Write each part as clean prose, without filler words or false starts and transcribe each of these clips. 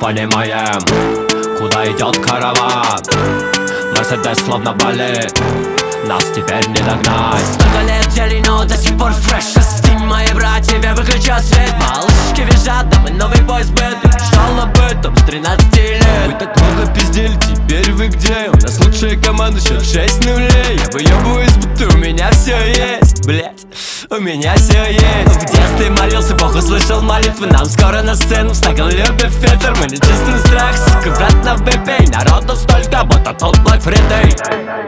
понимаем, куда идет караван. Мерседес словно болит, нас теперь не догнать. Столько лет дели, но до сих пор фреш. Шести мои братья, выключат свет. Малышки визжат, да мы новый бойс бэнд. Мечтал об этом с 13 лет. Вы так много пиздели, теперь вы где? У нас лучшая команда, счет 6 нулей. Я выебываюсь, будто у меня все есть. Блять, у меня все есть. В детстве молился, Бог услышал молитвы. Нам скоро на сцену, в стакан любит ветер. Мы не чувствуем страх, сука, брат, на выпей. Народу столько, будто тот Black Friday.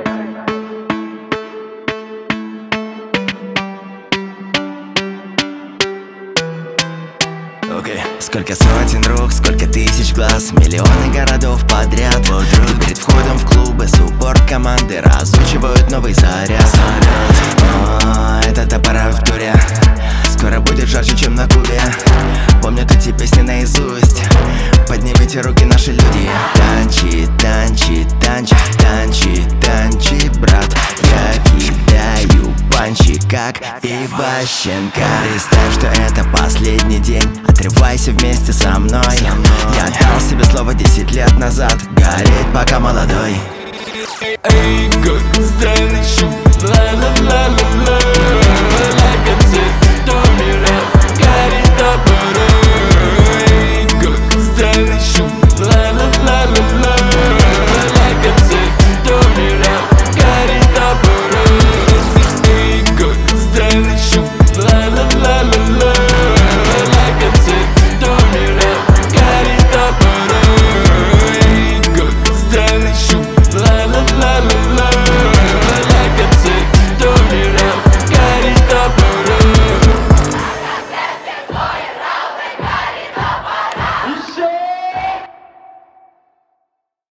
Сколько сотен рук, сколько тысяч глаз, миллионы городов подряд. Перед входом в клубы суппорт команды разучивают новый заряд. О, это топора в туре, скоро будет жарче, чем на Кубе. Помнят эти песни наизусть, поднимите руки, наши люди. Танчи, танчи, танчи, танчи, танчи, брат. Я кидаю панчи, как Иващенко. Представь, что это последний день, отрывайся вместе со мной. Я дал себе слово 10 лет назад, гореть пока молодой. Эй, как